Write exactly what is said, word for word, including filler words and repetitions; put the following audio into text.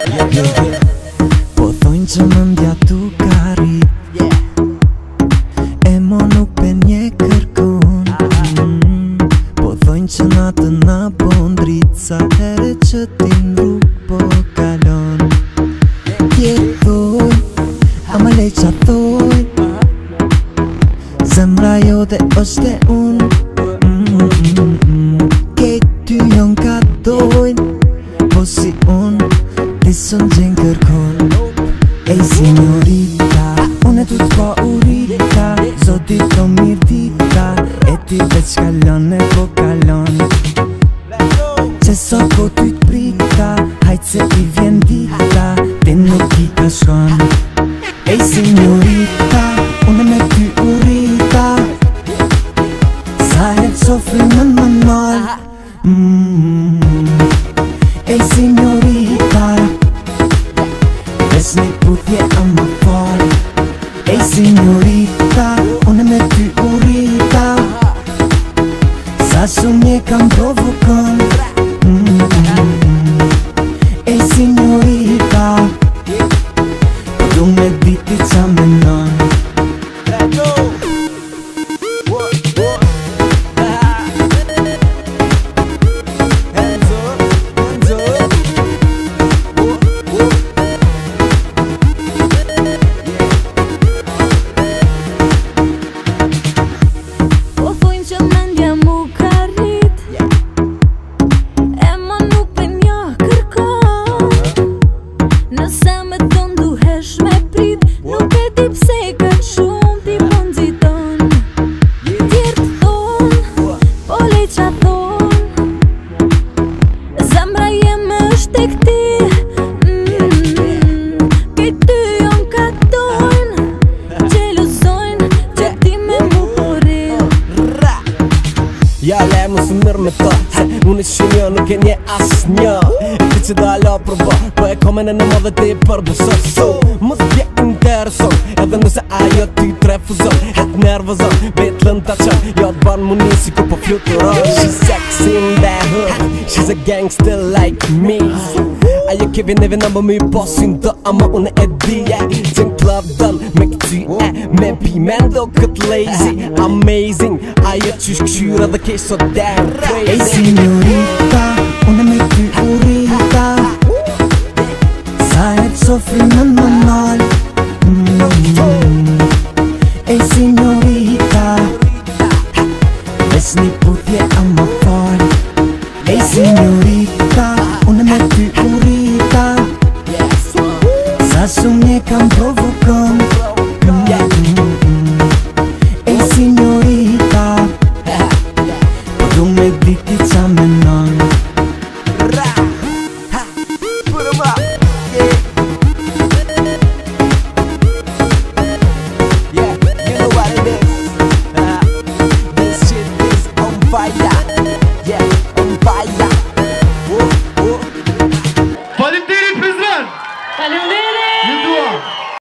Po thojnë që më ndja tu ka rrit, e mo nuk pe nje kërkon. Po thojnë që natë na po ndrit, sa here që ti n'rrug po kalon. Jetoj, ama lej qa thoj, zemra jote është e unë. Kejt ty jon ka dojnë, po si unë ti sën gjenë kërkon. Ej signorita, unë e tu t'po urita, zoti to mirë dita, e ti veç kalon e po kalon. Që so po ty t'prita, hajt se i vjen dita, ti nuk i ka shkon. Ej signorita, unë me ty urita, sa her qofri më më mal. Ej signorita, ves një puthje a më fal. Ej signorita, unë me ty urita, sa shumë je kam provokon. Ej signorita, po du me diti qa menon. Ja le mu së mërë me ta, se unë i shumë nuk e nje as një. Ti që da la përba, po e komen e në madhe ti përbësot. So, mos bje intereson, edhe nëse ajo ti trefuzon, het nervozon, bet lën ta qën, jo t'ban mu nisi ku po fluturon. She's sexy in that hood, she's a gangster like me. Ajo kevi neve në më mi posin të ama unë e di. Qen club dën me këty e me pimen do kët lazy. Amazing, ajo qysh këshyra dhe kesh so damn crazy. Ej signorita,